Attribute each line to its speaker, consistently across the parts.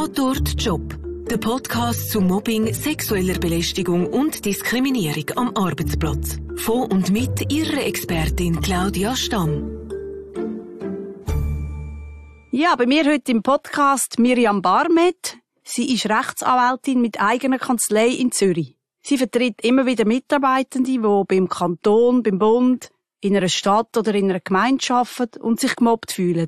Speaker 1: Tatort Job. Der Podcast zu Mobbing, sexueller Belästigung und Diskriminierung am Arbeitsplatz. Von und mit ihrer Expertin Claudia Stamm.
Speaker 2: Ja, bei mir heute im Podcast Miriam Barmet. Sie ist Rechtsanwältin mit eigener Kanzlei in Zürich. Sie vertritt immer wieder Mitarbeitende, die beim Kanton, beim Bund, in einer Stadt oder in einer Gemeinde arbeiten und sich gemobbt fühlen.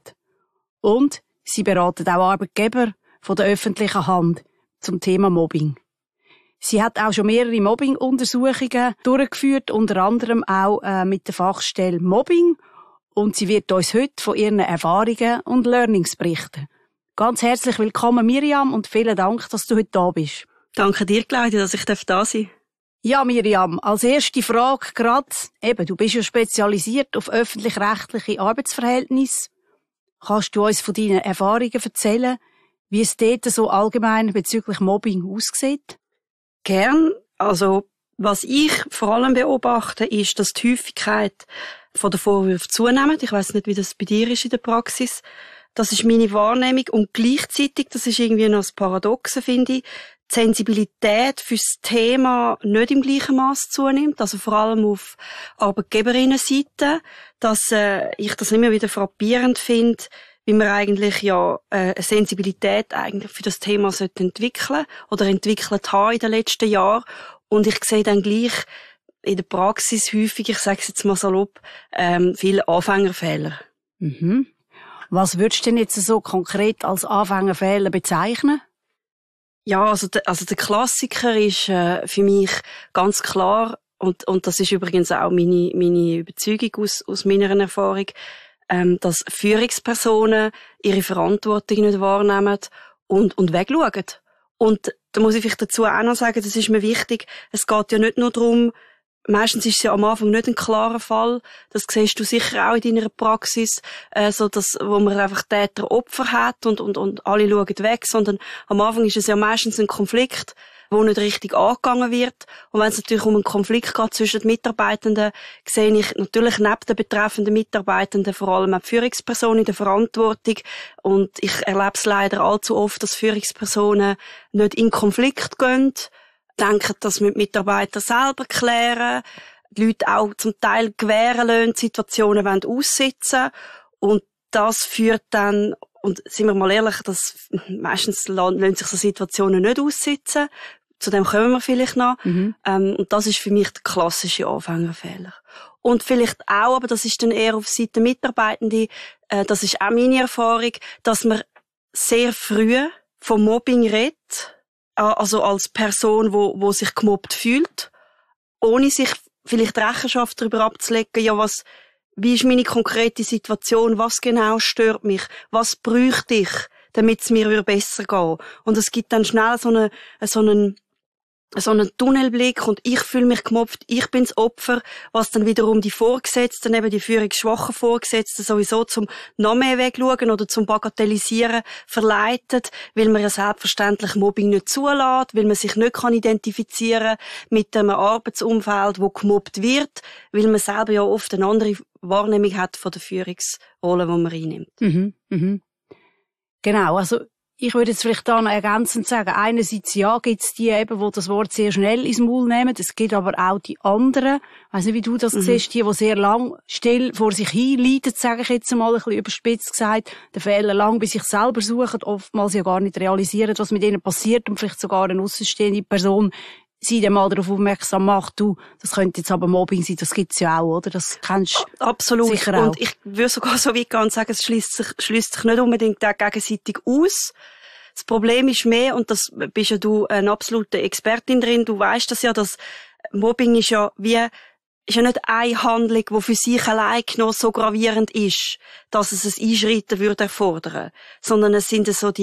Speaker 2: Und sie beratet auch Arbeitgeber von der öffentlichen Hand zum Thema Mobbing. Sie hat auch schon mehrere Mobbing-Untersuchungen durchgeführt, unter anderem auch mit der Fachstelle Mobbing. Und sie wird uns heute von ihren Erfahrungen und Learnings berichten. Ganz herzlich willkommen, Miriam, und vielen Dank, dass du heute da bist.
Speaker 3: Danke dir, Claudia, dass ich da sein darf.
Speaker 2: Ja, Miriam, als erste Frage gerade, du bist ja spezialisiert auf öffentlich-rechtliche Arbeitsverhältnisse. Kannst du uns von deinen Erfahrungen erzählen, wie es dort so allgemein bezüglich Mobbing aussieht?
Speaker 3: Gern. Also, was ich vor allem beobachte, ist, dass die Häufigkeit von den Vorwürfen zunimmt. Ich weiss nicht, wie das bei dir ist in der Praxis. Das ist meine Wahrnehmung. Und gleichzeitig, das ist irgendwie noch das Paradoxe, finde ich, die Sensibilität fürs Thema nicht im gleichen Maß zunimmt. Also vor allem auf Arbeitgeberinnenseite, dass ich das immer wieder frappierend finde, wie man eigentlich eine Sensibilität eigentlich für das Thema entwickeln oder entwickelt haben in den letzten Jahren. Und ich sehe dann gleich in der Praxis häufig, ich sage es jetzt mal salopp, viele Anfängerfehler.
Speaker 2: Mhm. Was würdest du denn jetzt so konkret als Anfängerfehler bezeichnen?
Speaker 3: Ja, also der Klassiker ist für mich ganz klar, und das ist übrigens auch meine Überzeugung aus meiner Erfahrung, dass Führungspersonen ihre Verantwortung nicht wahrnehmen und wegschauen. Und da muss ich vielleicht dazu auch noch sagen, das ist mir wichtig, es geht ja nicht nur darum, meistens ist es ja am Anfang nicht ein klarer Fall, das siehst du sicher auch in deiner Praxis, so dass, wo man einfach Täter-Opfer hat und alle schauen weg, sondern am Anfang ist es ja meistens ein Konflikt, wo nicht richtig angegangen wird. Und wenn es natürlich um einen Konflikt geht zwischen den Mitarbeitenden, sehe ich natürlich neben den betreffenden Mitarbeitenden vor allem auch die Führungsperson in der Verantwortung. Und ich erlebe es leider allzu oft, dass Führungspersonen nicht in Konflikt gehen, denken, dass wir die Mitarbeiter selber klären, die Leute auch zum Teil gewähren lassen, Situationen aussitzen. Und das führt dann, und sind wir mal ehrlich, dass meistens lassen sich so Situationen nicht aussitzen. Zu dem kommen wir vielleicht noch. Mhm. Und das ist für mich der klassische Anfängerfehler. Und vielleicht auch, aber das ist dann eher auf Seite der Mitarbeitenden, das ist auch meine Erfahrung, dass man sehr früh vom Mobbing redet, also als Person, wo sich gemobbt fühlt, ohne sich vielleicht Rechenschaft darüber abzulegen, ja, wie ist meine konkrete Situation, was genau stört mich, was bräuchte ich, damit es mir besser geht. Und es gibt dann schnell so einen Tunnelblick und ich fühle mich gemobbt, ich bin das Opfer, was dann wiederum die Vorgesetzten, eben die führungsschwachen Vorgesetzten sowieso zum noch mehr wegschauen oder zum Bagatellisieren verleitet, weil man ja selbstverständlich Mobbing nicht zulässt, weil man sich nicht kann identifizieren mit einem Arbeitsumfeld, wo gemobbt wird, weil man selber ja oft eine andere Wahrnehmung hat von der Führungsrolle, die man einnimmt.
Speaker 2: Mhm, mhm. Genau, also ich würde jetzt vielleicht da noch ergänzend sagen, einerseits ja, gibt's die eben, die das Wort sehr schnell ins Maul nehmen. Es gibt aber auch die anderen, ich weiss nicht, wie du das siehst, die sehr lang still vor sich hin leiden, sage ich jetzt mal ein bisschen überspitzt gesagt, den Fehler lang bei sich selber suchen, oftmals ja gar nicht realisieren, was mit ihnen passiert und vielleicht sogar eine aussenstehende Person sie dann mal darauf aufmerksam macht, du, das könnte jetzt aber Mobbing sein, das gibt's ja auch, oder? Das kennst du
Speaker 3: absolut
Speaker 2: sicher auch.
Speaker 3: Und ich würde sogar so weit gehen und sagen, es schließt sich nicht unbedingt gegenseitig aus. Das Problem ist mehr, und das bist ja du eine absolute Expertin drin, du weißt das ja, dass Mobbing ist ja nicht eine Handlung, die für sich allein genommen so gravierend ist, dass es ein Einschreiten würde erfordern, sondern es sind so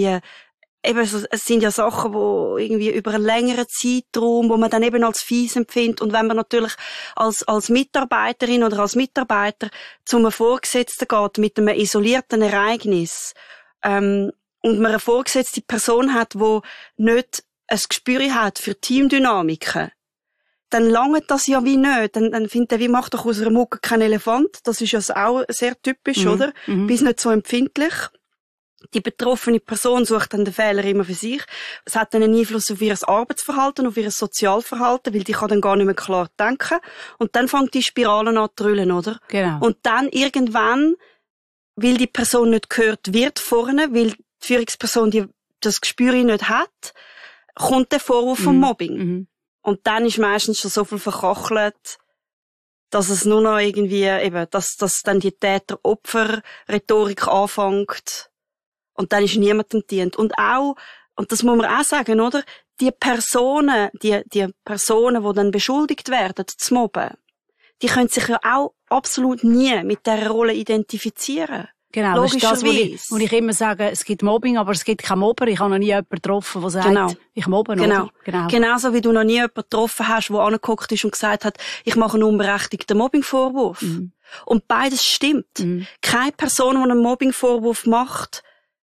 Speaker 3: es sind ja Sachen, wo irgendwie über einen längeren Zeitraum, wo man dann eben als fies empfindet. Und wenn man natürlich als Mitarbeiterin oder als Mitarbeiter zu einem Vorgesetzten geht mit einem isolierten Ereignis, und man eine vorgesetzte Person hat, die nicht ein Gespür hat für Teamdynamiken, dann langt das ja wie nicht. Dann findet er, wie macht doch aus einer Mucke kein Elefant? Das ist ja auch sehr typisch, oder? Bist nicht so empfindlich. Die betroffene Person sucht dann den Fehler immer für sich. Es hat dann einen Einfluss auf ihr Arbeitsverhalten, auf ihr Sozialverhalten, weil die kann dann gar nicht mehr klar denken. Und dann fängt die Spirale an zu drüllen, oder?
Speaker 2: Genau.
Speaker 3: Und dann irgendwann, weil die Person nicht gehört wird vorne, weil die Führungsperson das Gespür nicht hat, kommt der Vorwurf vom Mobbing.
Speaker 2: Mhm.
Speaker 3: Und dann ist meistens schon so viel verkachelt, dass es nur noch irgendwie eben, dass dann die Täter-Opfer-Rhetorik anfängt. Und dann ist niemandem dient. Und auch, und das muss man auch sagen, oder? Die Personen, die dann beschuldigt werden, zu mobben, die können sich ja auch absolut nie mit dieser Rolle identifizieren.
Speaker 2: Genau, das ist das, wo ich immer sage, es gibt Mobbing, aber es gibt keinen Mobber. Ich habe noch nie jemanden getroffen, der sagt, ich mobbe.
Speaker 3: Genau.
Speaker 2: Genau.
Speaker 3: Genauso wie du noch nie jemanden getroffen hast, der angeguckt ist und gesagt hat, ich mache einen unberechtigten Mobbingvorwurf. Mhm. Und beides stimmt. Mhm. Keine Person, die einen Mobbingvorwurf macht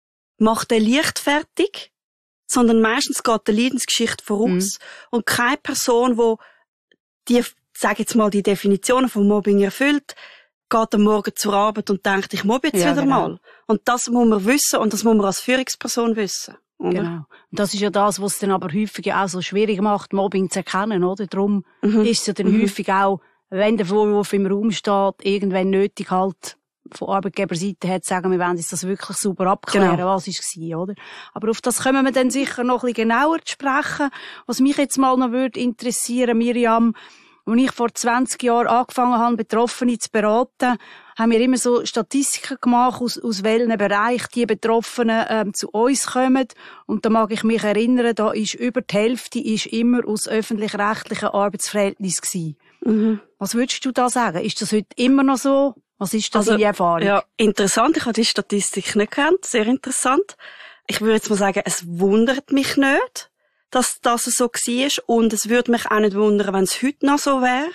Speaker 3: den leichtfertig, sondern meistens geht die Leidensgeschichte voraus. Mhm. Und keine Person, die Definitionen von Mobbing erfüllt, geht am Morgen zur Arbeit und denkt, ich mobbe jetzt wieder mal. Und das muss man wissen und das muss man als Führungsperson wissen. Oder?
Speaker 2: Genau. Und das ist ja das, was es dann aber häufig auch so schwierig macht, Mobbing zu erkennen, oder? Darum ist es ja dann häufig auch, wenn der Vorwurf im Raum steht, irgendwann nötig halt, von Arbeitgeberseite her zu sagen, wir wollen uns das wirklich super abklären, was war, oder? Aber auf das kommen wir dann sicher noch ein bisschen genauer zu sprechen. Was mich jetzt mal noch würde interessieren, Miriam, als ich vor 20 Jahren angefangen habe, Betroffene zu beraten, haben wir immer so Statistiken gemacht, aus welchen Bereichen die Betroffenen zu uns kommen. Und da mag ich mich erinnern, da ist über die Hälfte ist immer aus öffentlich-rechtlichen Arbeitsverhältnissen gewesen. Mhm. Was würdest du da sagen? Ist das heute immer noch so? Was ist das deine Erfahrung?
Speaker 3: Ja, interessant. Ich habe die Statistik nicht gekannt. Sehr interessant. Ich würde jetzt mal sagen, es wundert mich nicht, dass das so war. Und es würde mich auch nicht wundern, wenn es heute noch so wäre.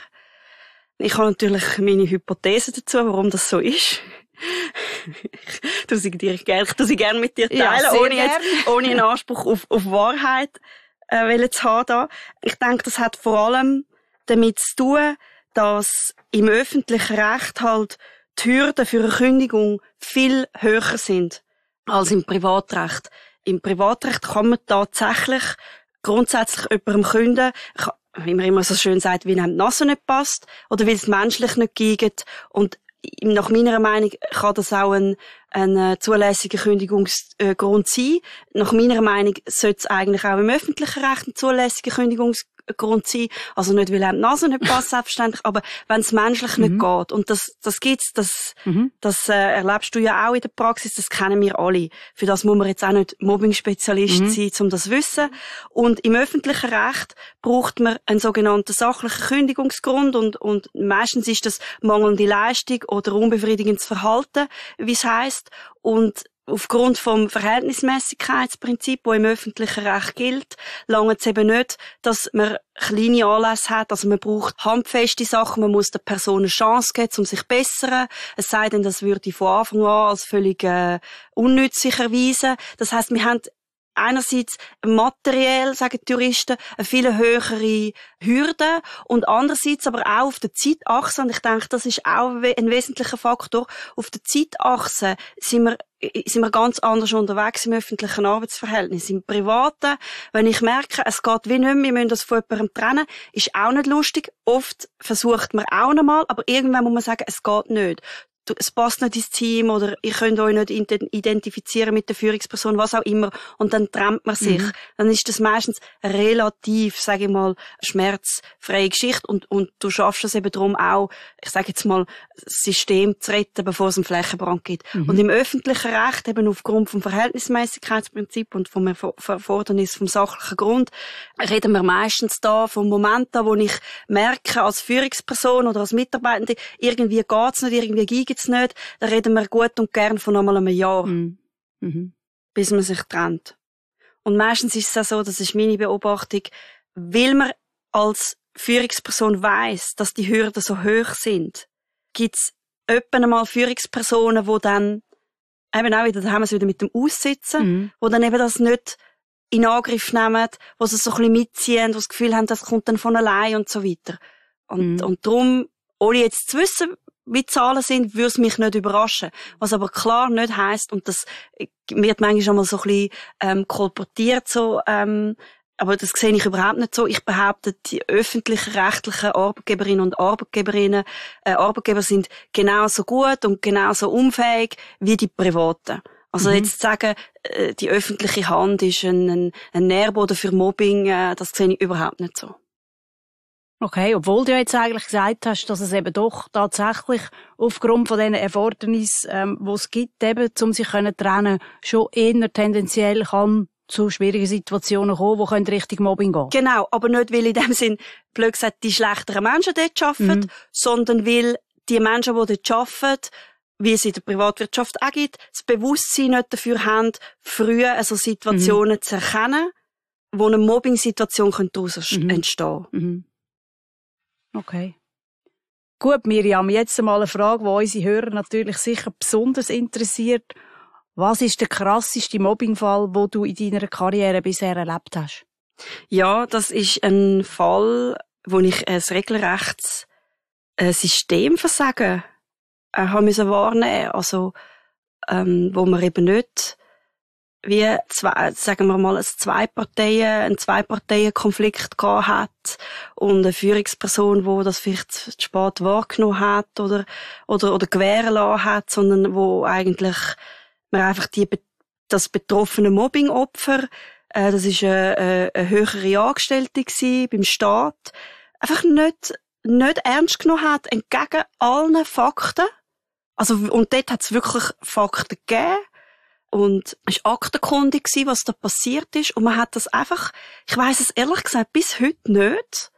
Speaker 3: Ich habe natürlich meine Hypothese dazu, warum das so ist. Ich tue sie gerne mit dir teilen,
Speaker 2: ja,
Speaker 3: ohne einen Anspruch auf Wahrheit zu haben. Da. Ich denke, das hat vor allem damit zu tun, dass im öffentlichen Recht halt die Hürden für eine Kündigung viel höher sind als im Privatrecht. Im Privatrecht kann man tatsächlich grundsätzlich jemandem kündigen, wie man immer so schön sagt, weil einem die Nase nicht passt oder weil es menschlich nicht geht. Und nach meiner Meinung kann das auch ein zulässiger Kündigungsgrund sein. Nach meiner Meinung sollte es eigentlich auch im öffentlichen Recht ein zulässiger Kündigungsgrund sein. Also nicht, weil einem die Nase nicht passt, selbstverständlich, aber wenn es menschlich nicht geht. Und das gibt's, das erlebst du ja auch in der Praxis, das kennen wir alle. Für das muss man jetzt auch nicht Mobbing-Spezialist sein, um das zu wissen. Und im öffentlichen Recht braucht man einen sogenannten sachlichen Kündigungsgrund und meistens ist das mangelnde Leistung oder unbefriedigendes Verhalten, wie es heisst. Und aufgrund vom Verhältnismäßigkeitsprinzip, das im öffentlichen Recht gilt, langt es eben nicht, dass man kleine Anlässe hat. Also man braucht handfeste Sachen, man muss der Person eine Chance geben, um sich zu bessern. Es sei denn, das würde von Anfang an als völlig unnützlich erweisen. Das heisst, wir haben einerseits materiell, sagen die Juristen, eine viel höhere Hürde und andererseits aber auch auf der Zeitachse, und ich denke, das ist auch ein wesentlicher Faktor, auf der Zeitachse sind wir ganz anders unterwegs im öffentlichen Arbeitsverhältnis. Im Privaten, wenn ich merke, es geht wie nicht mehr, wir müssen das von jemandem trennen, ist auch nicht lustig. Oft versucht man auch noch mal, aber irgendwann muss man sagen, es geht nicht. Es passt nicht ins Team oder ihr könnt euch nicht identifizieren mit der Führungsperson, was auch immer. Und dann trennt man sich. Dann ist das meistens relativ, sage ich mal, schmerzfreie Geschichte. Und du schaffst es eben darum auch, ich sage jetzt mal, das System zu retten, bevor es einen Flächenbrand gibt. Und im öffentlichen Recht, eben aufgrund vom Verhältnismäßigkeitsprinzip und vom Erfordernis vom sachlichen Grund, reden wir meistens da vom Moment an, wo ich merke, als Führungsperson oder als Mitarbeitende, irgendwie geht's nicht, irgendwie gibt's nicht, da reden wir gut und gern von einmal einem Jahr, bis man sich trennt. Und meistens ist es auch so, das ist meine Beobachtung, weil man als Führungsperson weiss, dass die Hürden so hoch sind, gibt's etwa einmal Führungspersonen, die dann eben auch wieder, da haben wir es wieder mit dem Aussitzen, die dann eben das nicht in Angriff nehmen, wo sie so ein bisschen mitziehen, wo sie das Gefühl haben, das kommt dann von allein und so weiter. Und darum, ohne jetzt zu wissen, wie Zahlen sind, würde es mich nicht überraschen. Was aber klar nicht heisst, und das wird manchmal schon mal so ein bisschen kolportiert, so, aber das sehe ich überhaupt nicht so. Ich behaupte, die öffentlichen, rechtlichen Arbeitgeberinnen und Arbeitgeber sind genauso gut und genauso unfähig wie die privaten. Also jetzt zu sagen, die öffentliche Hand ist ein Nährboden für Mobbing, das sehe ich überhaupt nicht so.
Speaker 2: Okay, obwohl du jetzt eigentlich gesagt hast, dass es eben doch tatsächlich aufgrund von diesen Erfordernissen, die es gibt, eben, um sich trennen können, schon eher tendenziell kann zu schwierigen Situationen kommen, die Richtung Mobbing gehen.
Speaker 3: Genau, aber nicht, weil in dem Sinn, blöd gesagt, die schlechteren Menschen dort arbeiten, sondern weil die Menschen, die dort arbeiten, wie es in der Privatwirtschaft auch gibt, das Bewusstsein nicht dafür haben, früh also Situationen zu erkennen, wo eine Mobbing-Situation daraus entstehen könnte.
Speaker 2: Okay. Gut, Miriam, jetzt einmal eine Frage, die unsere Hörer natürlich sicher besonders interessiert. Was ist der krasseste Mobbingfall, den du in deiner Karriere bisher erlebt hast?
Speaker 3: Ja, das ist ein Fall, wo ich ein regelrechtes Systemversagen haben müssen wahrnehmen. Also, wo man eben nicht wie sagen wir mal, einen Zwei-Parteien-Konflikt gehabt hat und eine Führungsperson, wo das vielleicht zu spät wahrgenommen hat oder gewähren lassen hat, sondern wo eigentlich man einfach das betroffene Mobbing-Opfer, das ist eine höhere Angestellte gewesen beim Staat, einfach nicht ernst genommen hat, entgegen allen Fakten. Also, und dort hat es wirklich Fakten gegeben. Und es war aktenkundig, was da passiert ist. Und man hat das einfach, ich weiss es ehrlich gesagt bis heute nicht.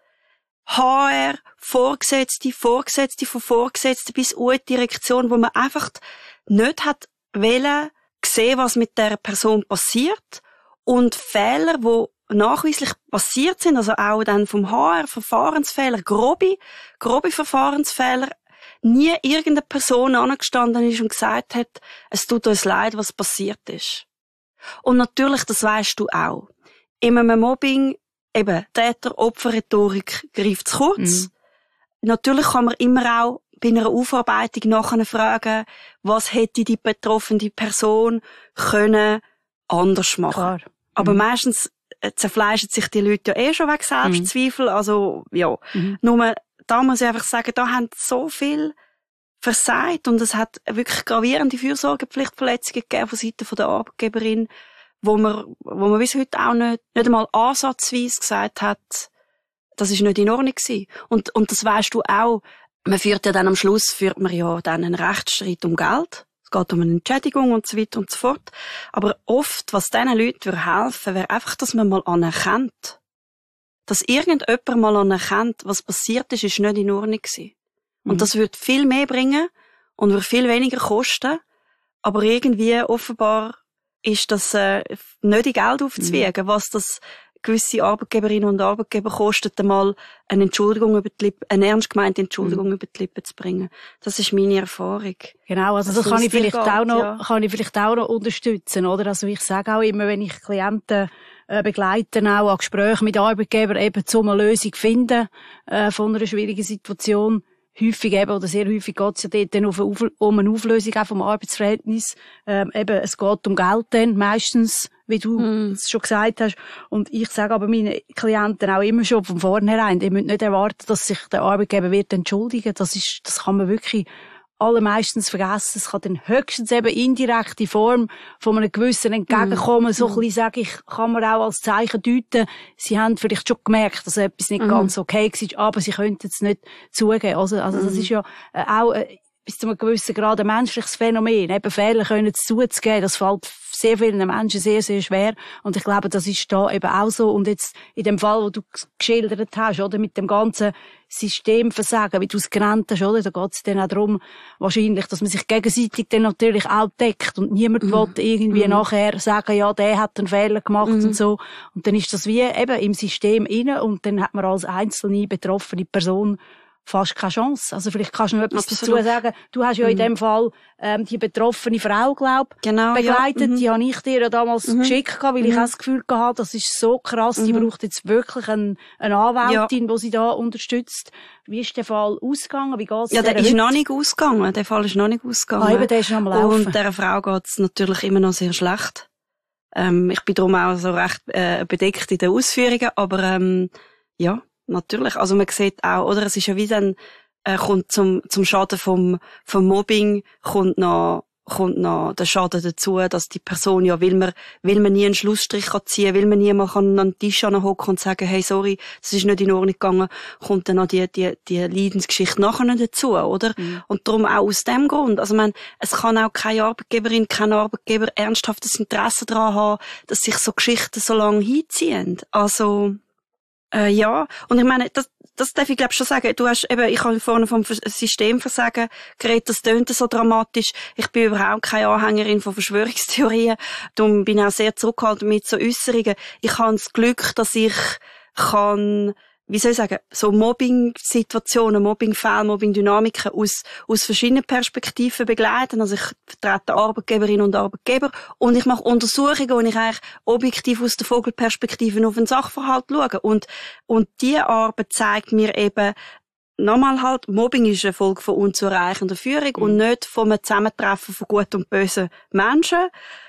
Speaker 3: HR, Vorgesetzte von Vorgesetzten bis U-Direktion, wo man einfach nicht hat wollen sehen, was mit dieser Person passiert. Und Fehler, die nachweislich passiert sind, also auch dann vom HR, Verfahrensfehler, grobe Verfahrensfehler, nie irgendeine Person angestanden ist und gesagt hat, es tut uns leid, was passiert ist. Und natürlich, das weisst du auch. In einem Mobbing, eben, Täter-Opfer-Rhetorik greift zu kurz. Natürlich kann man immer auch bei einer Aufarbeitung nachher fragen, was hätte die betroffene Person können anders machen. Klar. Aber meistens zerfleischen sich die Leute ja schon wegen Selbstzweifel. Also, ja. Nur, da muss ich einfach sagen, da haben so viel versagt und es hat wirklich gravierende Fürsorgepflichtverletzungen gegeben von Seiten der Arbeitgeberin, wo man bis heute auch nicht einmal ansatzweise gesagt hat, das ist nicht in Ordnung gewesen. Und das weisst du auch. Man führt ja dann am Schluss einen Rechtsstreit um Geld. Es geht um eine Entschädigung und so weiter und so fort. Aber oft, was diesen Leuten helfen würde, wäre einfach, dass man mal anerkennt. Dass irgendjemand mal anerkennt, was passiert ist nicht in Ordnung gewesen. Und das würde viel mehr bringen und würde viel weniger kosten. Aber irgendwie offenbar ist das nicht in Geld aufzuwiegen, was das gewisse Arbeitgeberinnen und Arbeitgeber kostet, einmal eine ernst gemeinte Entschuldigung über die Lippen zu bringen. Das ist meine Erfahrung.
Speaker 2: Genau, also das kann ich vielleicht auch noch unterstützen, oder? Also ich sage auch immer, wenn ich Klienten begleite, auch an Gesprächen mit Arbeitgebern, eben um eine Lösung finden von einer schwierigen Situation. Häufig eben, oder sehr häufig geht es ja dort dann um eine Auflösung auch vom Arbeitsverhältnis. Eben, es geht um Geld dann, meistens, wie du es schon gesagt hast. Und ich sage aber meinen Klienten auch immer schon von vornherein, die müssen nicht erwarten, dass sich der Arbeitgeber wird entschuldigen. Das kann man wirklich allermeistens vergessen. Es kann dann höchstens eben indirekt in Form von einem gewissen Entgegenkommen, so ein bisschen, sage ich, kann man auch als Zeichen deuten. Sie haben vielleicht schon gemerkt, dass etwas nicht ganz okay war, aber sie könnten es nicht zugeben. Also das ist ja auch bis zu einem gewissen Grad ein menschliches Phänomen. Eben Fehler können zuzugeben, das fällt sehr vielen Menschen sehr, sehr schwer. Und ich glaube, das ist da eben auch so. Und jetzt in dem Fall, wo du geschildert hast, oder, mit dem ganzen Systemversagen, wie du es genannt hast, oder, da geht es dann auch darum, wahrscheinlich, dass man sich gegenseitig dann natürlich auch deckt und niemand will irgendwie nachher sagen, ja, der hat einen Fehler gemacht und so. Und dann ist das wie eben im System inne und dann hat man als einzelne betroffene Person fast keine Chance. Also vielleicht kannst du noch etwas
Speaker 3: Absolut.
Speaker 2: dazu sagen. Du hast ja in dem Fall die betroffene Frau,
Speaker 3: Genau,
Speaker 2: begleitet.
Speaker 3: ja.
Speaker 2: Die habe ich dir ja damals geschickt, weil ich auch das Gefühl hatte, das ist so krass, die braucht jetzt wirklich eine Anwältin, die sie da unterstützt. Wie ist der Fall ausgegangen? Wie geht's
Speaker 3: Ja, der ist
Speaker 2: heute?
Speaker 3: noch nicht ausgegangen. Der Fall ist noch nicht ausgegangen.
Speaker 2: Eben, der ist noch am Laufen.
Speaker 3: Und dieser Frau geht's natürlich immer noch sehr schlecht. Ich bin darum auch so recht bedeckt in den Ausführungen, aber ja, natürlich. Also man sieht auch, oder es ist ja wie dann kommt zum Schaden vom Mobbing kommt noch der Schaden dazu, dass die Person ja will man nie einen Schlussstrich ziehen, will man nie mal an den Tisch hocken und sagen, hey, sorry, das ist nicht in Ordnung gegangen, kommt dann noch die Leidensgeschichte nachher noch dazu, oder? Und darum auch aus dem Grund. Also es kann auch keine Arbeitgeberin, kein Arbeitgeber ernsthaftes Interesse daran haben, dass sich so Geschichten so lange hinziehen. Also ja, und ich meine, das darf ich glaube schon sagen. Du hast eben, ich habe vorhin vom Systemversagen geredet, das tönt so dramatisch. Ich bin überhaupt keine Anhängerin von Verschwörungstheorien. Darum bin ich auch sehr zurückhaltend mit so Äußerungen. Ich habe das Glück, dass ich kann, wie soll ich sagen, so Mobbing-Situationen, Mobbing-Fälle, Mobbing-Dynamiken aus verschiedenen Perspektiven begleiten. Also ich vertrete Arbeitgeberinnen und Arbeitgeber und ich mache Untersuchungen, wo ich eigentlich objektiv aus der Vogelperspektive auf den Sachverhalt schaue. Und diese Arbeit zeigt mir eben, nochmal halt, Mobbing ist eine Folge von unzureichender Führung und nicht von einem Zusammentreffen von guten und bösen Menschen.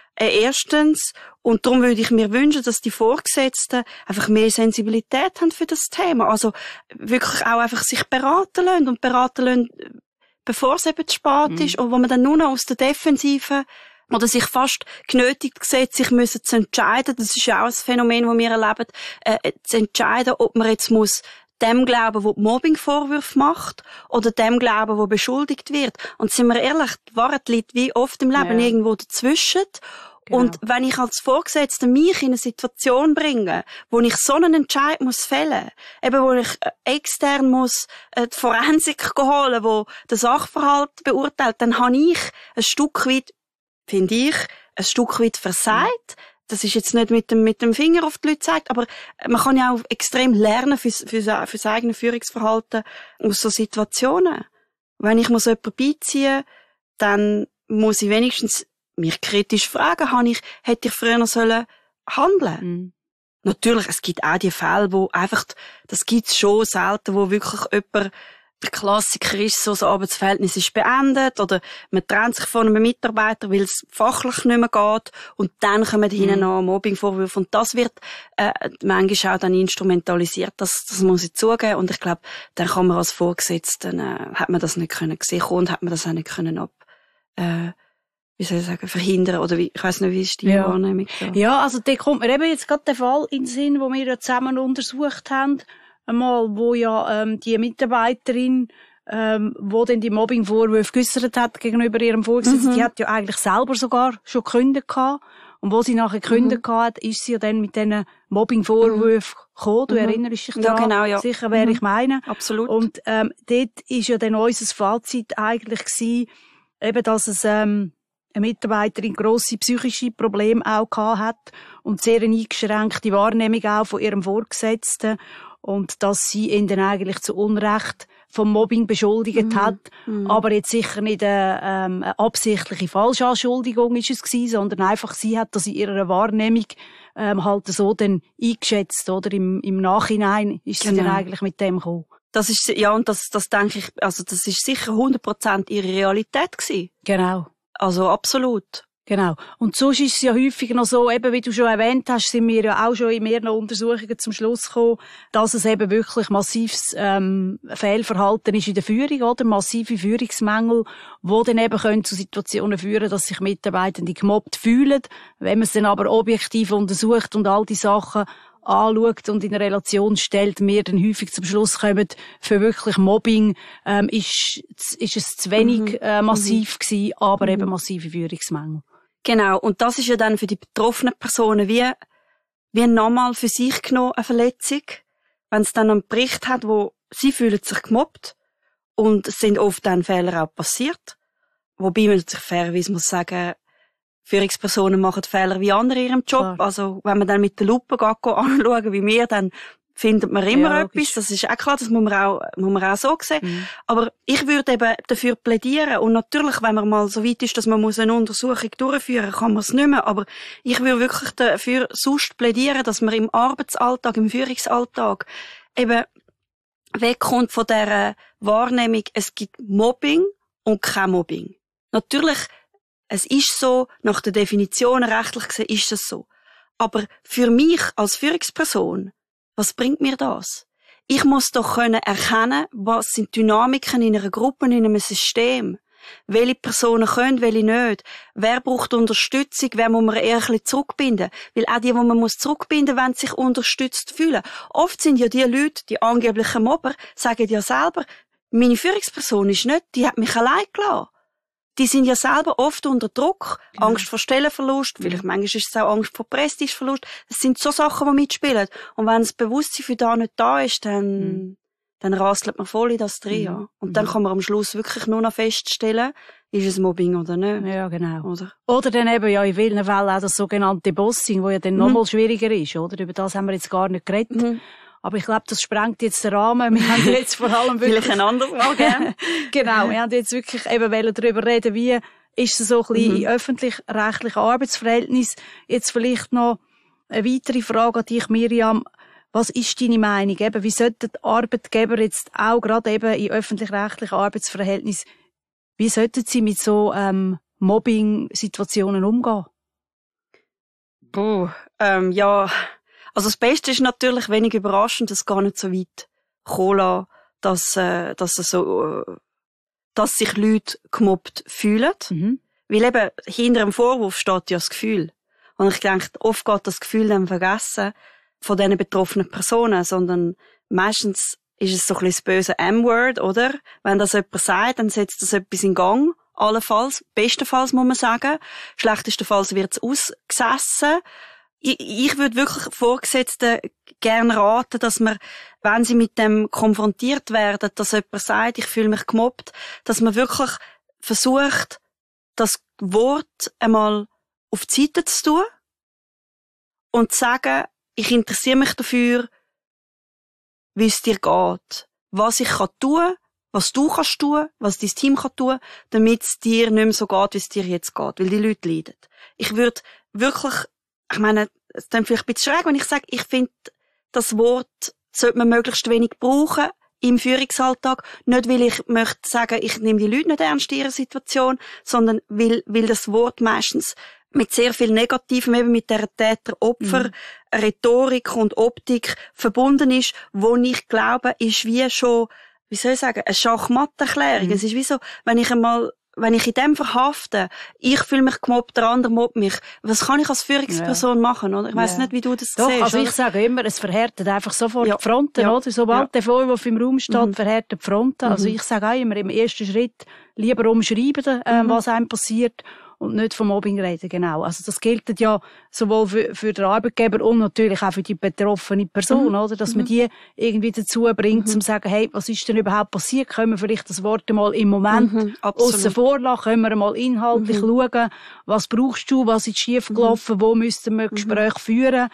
Speaker 3: Erstens. Und darum würde ich mir wünschen, dass die Vorgesetzten einfach mehr Sensibilität haben für das Thema. Also wirklich auch einfach sich beraten lassen, bevor es eben zu spät ist. Und wo man dann nur noch aus der Defensive oder sich fast genötigt sieht, sich müssen zu entscheiden. Das ist ja auch ein Phänomen, das wir erleben, zu entscheiden, ob man jetzt muss dem glauben, der Mobbing-Vorwürfe macht, oder dem glauben, der beschuldigt wird. Und sind wir ehrlich, die Wahrheit liegt wie oft im Leben irgendwo dazwischen. Genau. Und wenn ich als Vorgesetzte mich in eine Situation bringe, wo ich so einen Entscheid muss fällen, eben wo ich extern muss die Forensik holen, wo den Sachverhalt beurteilt, dann habe ich ein Stück weit, finde ich, ein Stück weit versagt. Das ist jetzt nicht mit dem Finger auf die Leute gezeigt, aber man kann ja auch extrem lernen fürs eigene Führungsverhalten aus so Situationen. Wenn ich muss jemanden beiziehen, dann muss ich wenigstens mich kritisch fragen, hätte ich früher sollen handeln. Natürlich, es gibt auch die Fälle, wo einfach, das gibt's schon selten, wo wirklich jemand, der Klassiker ist, so ein Arbeitsverhältnis ist beendet, oder man trennt sich von einem Mitarbeiter, weil es fachlich nicht mehr geht, und dann kommen hinten noch Mobbingvorwürfe, und das wird manchmal auch dann instrumentalisiert, das muss ich zugeben, und ich glaube, dann kann man als Vorgesetzten, hat man das nicht können sehen und hat man das auch nicht können wie soll ich sagen, verhindern, oder ich weiss nicht, wie ist die Wahrnehmung da? Ja,
Speaker 2: also da kommt mir eben jetzt gerade der Fall in den Sinn, wo wir ja zusammen untersucht haben, einmal, wo ja die Mitarbeiterin, wo dann die Mobbing-Vorwürfe geäussert hat gegenüber ihrem Vorgesetzten, die hat ja eigentlich selber sogar schon gekündigt gehabt. Und wo sie nachher gekündigt hat, ist sie ja dann mit diesen Mobbing-Vorwürfen gekommen. Du erinnerst dich daran?
Speaker 3: Ja, genau,
Speaker 2: sicher, wer ich meine.
Speaker 3: Absolut.
Speaker 2: Und dort ist ja dann unser Fazit eigentlich gewesen, eben, dass es eine Mitarbeiterin grosse psychische Probleme auch gehabt hat und sehr eine eingeschränkte Wahrnehmung auch von ihrem Vorgesetzten. Und dass sie ihn dann eigentlich zu Unrecht vom Mobbing beschuldigt hat. Aber jetzt sicher nicht eine absichtliche Falschanschuldigung ist es gewesen, sondern einfach sie hat das in ihrer Wahrnehmung halt so dann eingeschätzt, oder? Im Nachhinein ist sie dann eigentlich mit dem gekommen.
Speaker 3: Das ist, ja, und das denke ich, also das ist sicher 100% ihre Realität gewesen.
Speaker 2: Genau.
Speaker 3: Also absolut.
Speaker 2: Genau. Und sonst ist es ja häufig noch so, eben wie du schon erwähnt hast, sind wir ja auch schon in mehreren Untersuchungen zum Schluss gekommen, dass es eben wirklich massives Fehlverhalten ist in der Führung, oder? Massive Führungsmängel, die dann eben können zu Situationen führen, dass sich Mitarbeitende gemobbt fühlen. Wenn man es dann aber objektiv untersucht und all die Sachen anschaut und in Relation stellt, wir dann häufig zum Schluss kommen, für wirklich Mobbing ist es zu wenig massiv gewesen, aber eben massive Führungsmängel.
Speaker 3: Genau, und das ist ja dann für die betroffenen Personen wie nochmal für sich genommen eine Verletzung, wenn es dann einen Bericht hat, wo sie fühlen sich gemobbt und es sind oft dann Fehler auch passiert, wobei man sich fairerweise muss sagen, Führungspersonen machen Fehler wie andere in ihrem Job. Klar. Also, wenn man dann mit der Lupe anschauen, wie wir, dann findet man immer etwas. Das ist auch klar, das muss man auch so sehen. Aber ich würde eben dafür plädieren. Und natürlich, wenn man mal so weit ist, dass man eine Untersuchung durchführen muss, kann man es nicht mehr. Aber ich würde wirklich dafür sonst plädieren, dass man im Arbeitsalltag, im Führungsalltag eben wegkommt von dieser Wahrnehmung, es gibt Mobbing und kein Mobbing. Natürlich, es ist so, nach der Definition rechtlich gesehen ist es so. Aber für mich als Führungsperson, was bringt mir das? Ich muss doch erkennen, was sind Dynamiken in einer Gruppe, in einem System. Welche Personen können, welche nicht. Wer braucht Unterstützung, wer muss man eher ein bisschen zurückbinden. Weil auch die man zurückbinden muss, wollen sich unterstützt fühlen. Oft sind ja die Leute, die angeblichen Mobber, sagen ja selber, meine Führungsperson ist nicht, die hat mich allein gelassen. Die sind ja selber oft unter Druck, Angst vor Stellenverlust, vielleicht manchmal ist es auch Angst vor Prestigeverlust. Das sind so Sachen, die mitspielen. Und wenn das Bewusstsein für das nicht da ist, dann rastelt man voll in das drin. Ja. Und dann kann man am Schluss wirklich nur noch feststellen, ist es Mobbing oder nicht.
Speaker 2: Ja, genau. Oder dann eben ja in vielen Fällen auch das sogenannte Bossing, wo ja dann nochmal schwieriger ist, oder? Über das haben wir jetzt gar nicht geredet. Aber ich glaube, das sprengt jetzt den Rahmen. Wir haben jetzt vor allem wirklich...
Speaker 3: Vielleicht ein anderes Mal, gell?
Speaker 2: Genau, wir haben jetzt wirklich eben darüber reden, wie ist es so ein bisschen in öffentlich-rechtlichen Arbeitsverhältnissen. Jetzt vielleicht noch eine weitere Frage an dich, Miriam. Was ist deine Meinung? Eben, wie sollten Arbeitgeber jetzt auch gerade eben in öffentlich-rechtlichen Arbeitsverhältnissen, wie sollten sie mit so Mobbing-Situationen umgehen?
Speaker 3: Ja... Also das Beste ist natürlich wenig überraschend, dass es gar nicht so weit kommen lässt, dass sich Leute gemobbt fühlen. Weil eben hinter dem Vorwurf steht ja das Gefühl. Und ich denke, oft geht das Gefühl dann vergessen von diesen betroffenen Personen, sondern meistens ist es so ein bisschen das böse M-Word, oder? Wenn das jemand sagt, dann setzt das etwas in Gang. Allenfalls, bestenfalls muss man sagen. Schlechtestenfalls wird es ausgesessen. Ich würde wirklich Vorgesetzten gerne raten, dass man, wenn sie mit dem konfrontiert werden, dass jemand sagt, ich fühle mich gemobbt, dass man wirklich versucht, das Wort einmal auf die Seite zu tun und zu sagen, ich interessiere mich dafür, wie es dir geht, was ich tun kann, was du kannst tun, was dein Team kann tun, damit es dir nicht mehr so geht, wie es dir jetzt geht, weil die Leute leiden. Ich würde wirklich, ich meine, es ist dann vielleicht ein bisschen schräg, wenn ich sage, ich finde, das Wort sollte man möglichst wenig brauchen im Führungsalltag. Nicht, weil ich möchte sagen, ich nehme die Leute nicht ernst in ihrer Situation, sondern weil das Wort meistens mit sehr viel Negativem, eben mit dieser Täter-Opfer-Rhetorik und Optik verbunden ist, wo ich glaube, ist wie schon, wie soll ich sagen, eine Schachmatterklärung. Es ist wie so, wenn ich in dem verhafte, ich fühle mich gemobbt, der andere mobbt mich, was kann ich als Führungsperson machen, oder? Ich weiss nicht, wie du das
Speaker 2: siehst.
Speaker 3: Also
Speaker 2: ich sage immer, es verhärtet einfach sofort die Fronten, oder? Sobald der Vorwurf im Raum steht, verhärtet die Fronten. Also ich sage auch immer, im ersten Schritt lieber umschreiben, was einem passiert, und nicht vom Mobbing reden, genau. Also das gilt ja sowohl für den Arbeitgeber und natürlich auch für die betroffene Person, oder? Dass man die irgendwie dazu bringt, zu sagen, hey, was ist denn überhaupt passiert? Können wir vielleicht das Wort mal im Moment aussen vor lassen? Können wir mal inhaltlich schauen, was brauchst du, was ist schiefgelaufen, wo müssten wir Gespräche führen,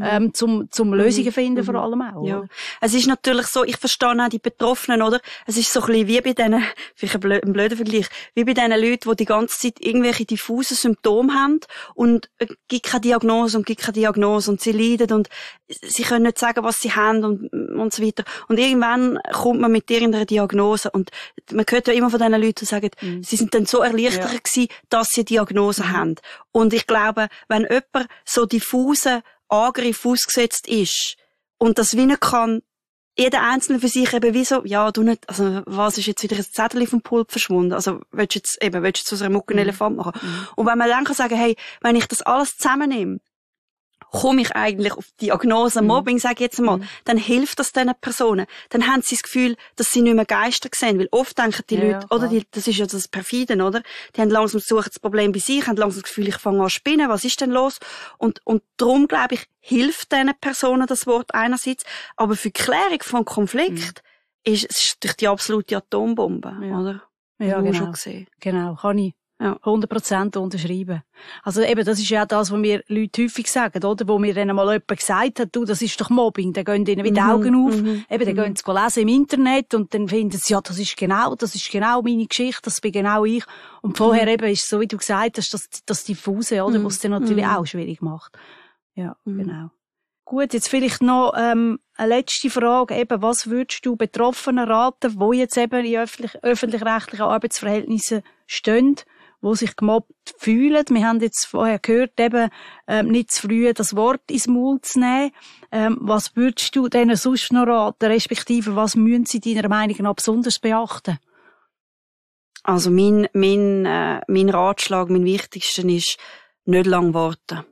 Speaker 2: zum Lösungen finden vor allem auch.
Speaker 3: Ja. Es ist natürlich so, ich verstehe auch die Betroffenen, oder? Es ist so ein bisschen wie bei diesen, vielleicht ein blöder Vergleich, wie bei diesen Leuten, die die ganze Zeit irgendwelche diffuse Symptome haben und gibt keine Diagnose und sie leiden und sie können nicht sagen, was sie haben und so weiter. Und irgendwann kommt man mit irgendeiner Diagnose und man hört ja immer von diesen Leuten, die sagen, sie sind dann so erleichtert gewesen, dass sie Diagnose haben. Und ich glaube, wenn jemand so diffusen Angriff ausgesetzt ist und das wie nicht kann, jeder Einzelne für sich eben wie so, ja, du nicht, also, was ist jetzt wieder ein Zettel vom Pult verschwunden? Also, willst du jetzt aus einer Mucke einen Elefant machen? Und wenn man dann kann sagen, hey, wenn ich das alles zusammennehme, komme ich eigentlich auf die Diagnose Mobbing, sage ich jetzt mal, dann hilft das diesen Personen. Dann haben sie das Gefühl, dass sie nicht mehr Geister sehen, weil oft denken die Leute, oder das ist ja das Perfiden, oder? Die haben langsam suchen das Problem bei sich, haben langsam das Gefühl, ich fange an zu spinnen, was ist denn los? Und darum, glaube ich, hilft diesen Personen das Wort einerseits, aber für die Klärung von Konflikt ist es die absolute Atombombe, oder?
Speaker 2: Ja, genau.
Speaker 3: Schon gesehen.
Speaker 2: Genau, kann ich
Speaker 3: Ja.
Speaker 2: 100% unterschreiben. Also eben, das ist ja das, was mir Leute häufig sagen, oder? Wo mir dann mal jemand gesagt hat, du, das ist doch Mobbing, dann gehen ihnen wie die Augen auf. Eben, dann gehen sie lesen im Internet und dann finden sie, ja, das ist genau meine Geschichte, das bin genau ich. Und vorher eben ist so, wie du gesagt hast, das Diffuse, oder? Was es dann natürlich auch schwierig macht. Ja, genau. Gut, jetzt vielleicht noch eine letzte Frage. Eben, was würdest du Betroffenen raten, die jetzt eben in öffentlich-rechtlichen Arbeitsverhältnissen stehen, die sich gemobbt fühlen? Wir haben jetzt vorher gehört, eben nicht zu früh das Wort ins Maul zu nehmen. Was würdest du denen sonst noch raten, respektive was müssen sie deiner Meinung nach besonders beachten?
Speaker 3: Also mein Ratschlag, mein wichtigster ist, nicht lang warten.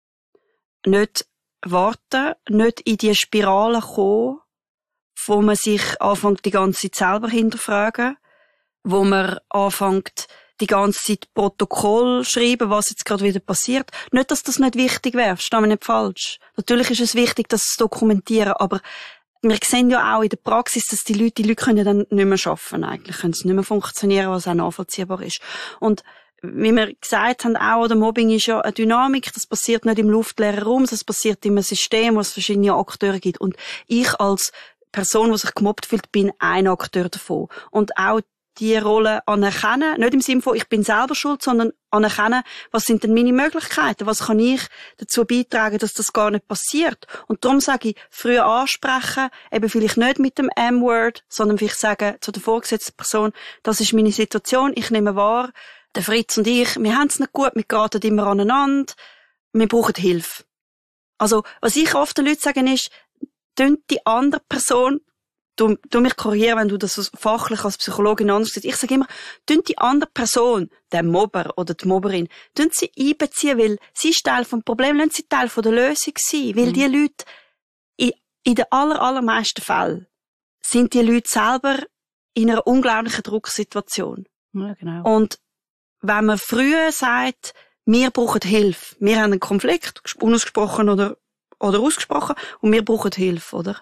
Speaker 3: Nicht warten, nicht in die Spirale kommen, wo man sich anfängt, die ganze Zeit selber hinterfragen, wo man anfängt, die ganze Zeit Protokoll schreiben, was jetzt gerade wieder passiert. Nicht, dass das nicht wichtig wäre, verstehe mich nicht falsch. Natürlich ist es wichtig, das zu dokumentieren, aber wir sehen ja auch in der Praxis, dass die Leute können ja dann nicht mehr arbeiten eigentlich, können es nicht mehr funktionieren, was auch nachvollziehbar ist. Und wie wir gesagt haben, auch, oder Mobbing ist ja eine Dynamik, das passiert nicht im luftleeren Raum, das passiert in einem System, wo es verschiedene Akteure gibt. Und ich als Person, die sich gemobbt fühlt, bin ein Akteur davon. Und auch die Rolle anerkennen, nicht im Sinne von, ich bin selber schuld, sondern anerkennen, was sind denn meine Möglichkeiten, was kann ich dazu beitragen, dass das gar nicht passiert. Und darum sage ich, früh ansprechen, eben vielleicht nicht mit dem M-Word, sondern vielleicht sagen zu der vorgesetzten Person, das ist meine Situation, ich nehme wahr, der Fritz und ich, wir haben es nicht gut, wir geraten immer aneinander, wir brauchen Hilfe. Also, was ich oft den Leuten sage, ist, die andere Person, du mich korrigieren, wenn du das fachlich als Psychologin anders siehst, ich sage immer, die andere Person, der Mobber oder die Mobberin, sie einbeziehen, weil sie ist Teil vom Problem, lassen sie Teil von der Lösung sein, weil die Leute, in den allermeisten Fällen, sind die Leute selber in einer unglaublichen Drucksituation.
Speaker 2: Ja, genau.
Speaker 3: Und wenn man früher sagt, wir brauchen Hilfe, wir haben einen Konflikt, unausgesprochen oder ausgesprochen, und wir brauchen Hilfe, oder?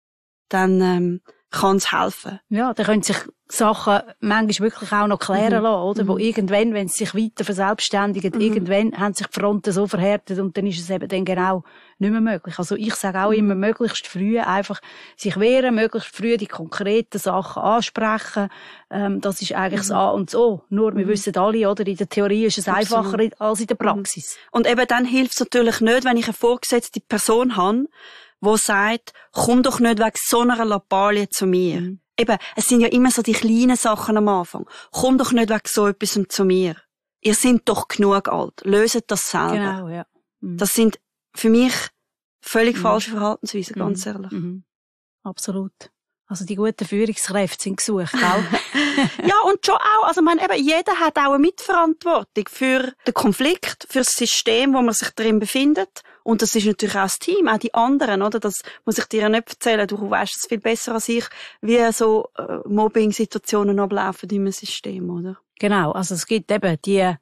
Speaker 3: Dann kann es helfen.
Speaker 2: Ja, dann können sich Sachen manchmal wirklich auch noch klären lassen, oder? Wo irgendwann, wenn sie sich weiter verselbstständigen, irgendwann haben sich die Fronten so verhärtet und dann ist es eben dann genau nicht mehr möglich. Also ich sage auch immer, möglichst früh einfach sich wehren, möglichst früh die konkreten Sachen ansprechen. Das ist eigentlich das A und das O. Nur, wir wissen alle, oder? In der Theorie ist es einfacher als in der Praxis.
Speaker 3: Und eben dann hilft es natürlich nicht, wenn ich eine vorgesetzte Person habe, die sagt, komm doch nicht wegen so einer Lappalie zu mir. Eben, es sind ja immer so die kleinen Sachen am Anfang. Komm doch nicht wegen so etwas zu mir. Ihr seid doch genug alt. Löset das selber.
Speaker 2: Genau, ja.
Speaker 3: Das sind für mich völlig falsche Verhaltensweisen, ganz ehrlich.
Speaker 2: Absolut. Also die guten Führungskräfte sind gesucht, auch.
Speaker 3: Ja, und schon auch, also man eben, jeder hat auch eine Mitverantwortung für den Konflikt, für das System, wo man sich drin befindet. Und das ist natürlich auch das Team, auch die anderen, oder? Das muss ich dir ja nicht erzählen. Du weißt es viel besser als ich, wie so Mobbing-Situationen ablaufen in einem System, oder?
Speaker 2: Genau. Also es gibt eben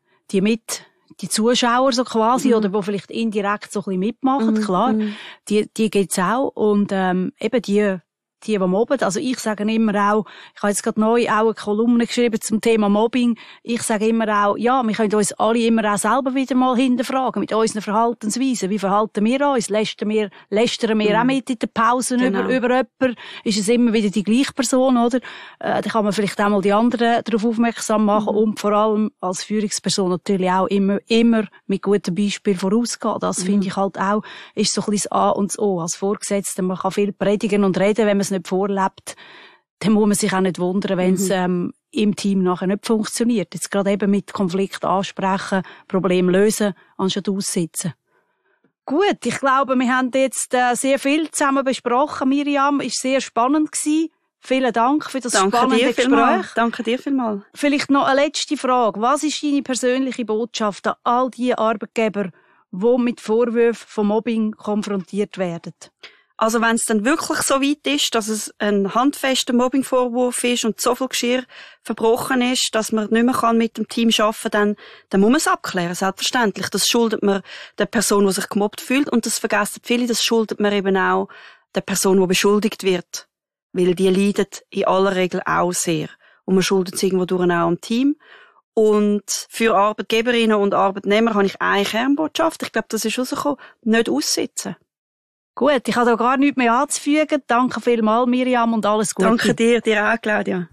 Speaker 2: die Zuschauer so quasi, oder wo vielleicht indirekt so ein bisschen mitmachen, klar. Die gibt's auch. Und eben die mobben. Also ich sage immer auch, ich habe jetzt gerade neu auch eine Kolumne geschrieben zum Thema Mobbing. Ich sage immer auch, ja, wir können uns alle immer auch selber wieder mal hinterfragen mit unseren Verhaltensweisen. Wie verhalten wir uns? Lästern wir auch mit in den Pausen über jemanden? Ist es immer wieder die gleiche Person, oder? Da kann man vielleicht auch mal die anderen darauf aufmerksam machen und vor allem als Führungsperson natürlich auch immer mit gutem Beispiel vorausgehen. Das finde ich halt auch, ist so ein bisschen das A und das O. Als Vorgesetzter, man kann viel predigen und reden, wenn man es nicht vorlebt, dann muss man sich auch nicht wundern, wenn es im Team nachher nicht funktioniert. Jetzt gerade eben mit Konflikt ansprechen, Problem lösen, anstatt aussitzen. Gut, ich glaube, wir haben jetzt sehr viel zusammen besprochen. Miriam, ist sehr spannend gewesen. Vielen Dank für das spannende Gespräch.
Speaker 3: Danke dir vielmals.
Speaker 2: Vielleicht noch eine letzte Frage. Was ist deine persönliche Botschaft an all die Arbeitgeber, die mit Vorwürfen von Mobbing konfrontiert werden?
Speaker 3: Also wenn es dann wirklich so weit ist, dass es ein handfester Mobbingvorwurf ist und so viel Geschirr verbrochen ist, dass man nicht mehr mit dem Team arbeiten kann, dann muss man es abklären, selbstverständlich. Das schuldet man der Person, die sich gemobbt fühlt, und das vergessen viele, das schuldet man eben auch der Person, die beschuldigt wird. Weil die leidet in aller Regel auch sehr. Und man schuldet es irgendwo durch auch am Team. Und für Arbeitgeberinnen und Arbeitnehmer habe ich eine Kernbotschaft. Ich glaube, das ist rausgekommen. Nicht aussitzen.
Speaker 2: Gut, ich habe da gar nichts mehr anzufügen. Danke vielmals, Miriam, und alles Gute.
Speaker 3: Danke dir auch, Claudia.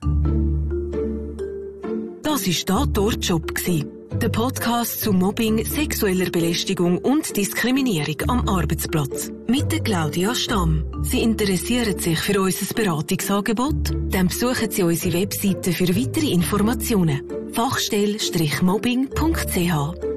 Speaker 1: Das war «Tatort-Job», der Podcast zu Mobbing, sexueller Belästigung und Diskriminierung am Arbeitsplatz. Mit der Claudia Stamm. Sie interessieren sich für unser Beratungsangebot? Dann besuchen Sie unsere Webseite für weitere Informationen. fachstelle-mobbing.ch